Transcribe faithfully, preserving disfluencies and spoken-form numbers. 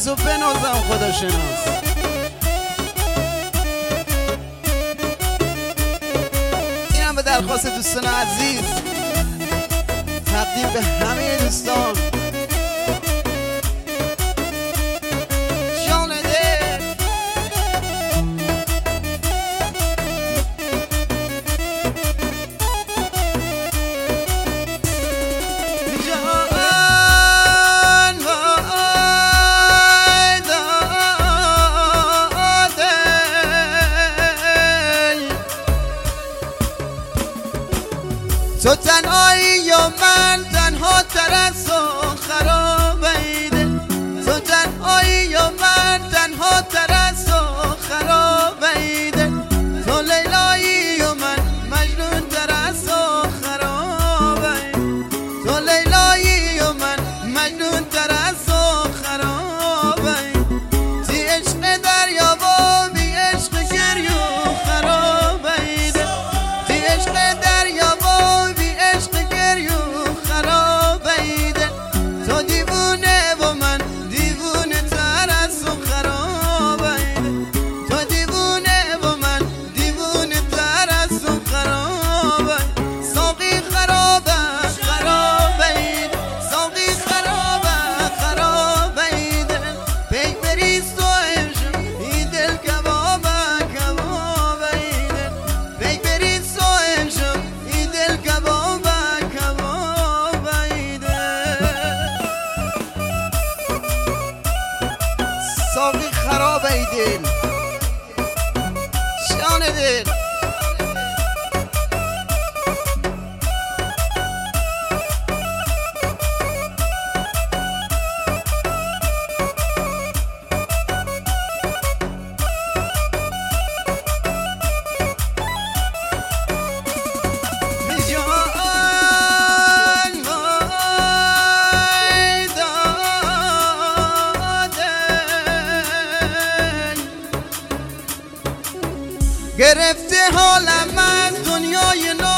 و بنازم خدا شناس. اینم به درخواست دوستان عزیز تقدیم به همه دوستان. جان دل تو تنهایی یا من تنها تر از تو خرابیده، تو تنهایی یا من تنها تر از تو خرابیده، تو لیلایی یا من مجنون تر از تو خرابیده، تو لیلایی یا من مجنون تر از تو خرابیده، تی عشق دریا و بی عشق گریو خرابیده، تی عشق دریا ساقی خراب ای دل جان دل. گرفته حالم از دنیای